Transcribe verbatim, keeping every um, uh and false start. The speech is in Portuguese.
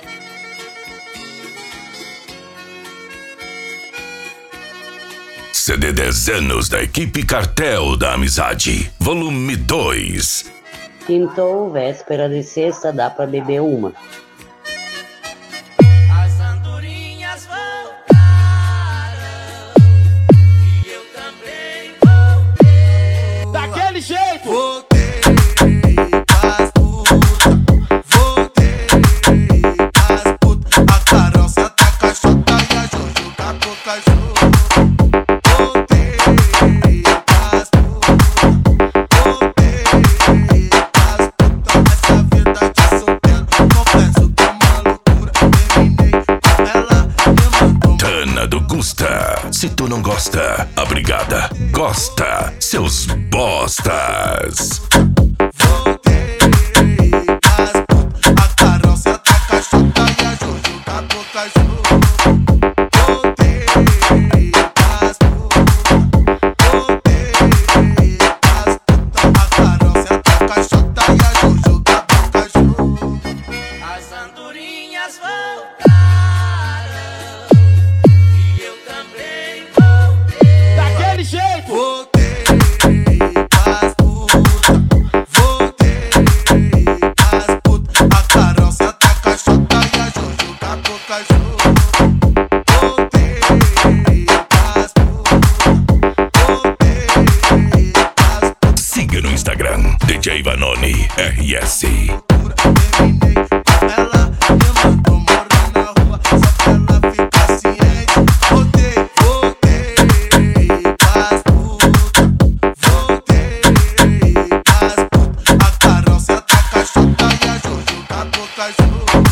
C D dez anos da equipe Cartel da Amizade, volume dois. Quintou, véspera de sexta, dá pra beber uma. As andorinhas voltaram e eu também voltei. Daquele jeito! Voltei pras putas, voltei pras putas. A Carol se ataca a chota e a Jojo tá com cachorro. Se tu não gosta, a brigada gosta, seus bostas. Voltei pras putas, a Carol se ataca a chota e a Jojo tá com cachorro. Voltei pras putas, voltei pras putas, a Carol se ataca a chota e a Jojo tá com cachorro. As andorinhas voltaram. Jeito. Voltei pras putas, voltei pras putas. A Carol se ataca a chota e a Jojo tá com cachorro. Voltei pras putas, voltei pras putas. Siga no Instagram, D J Vanoni R S. Ela me mandou morar na rua só pra ela ficar ciente. Voltei, voltei pras putas, voltei pras putas. A Carol se ataca a chota e a Jojo tá com cachorro.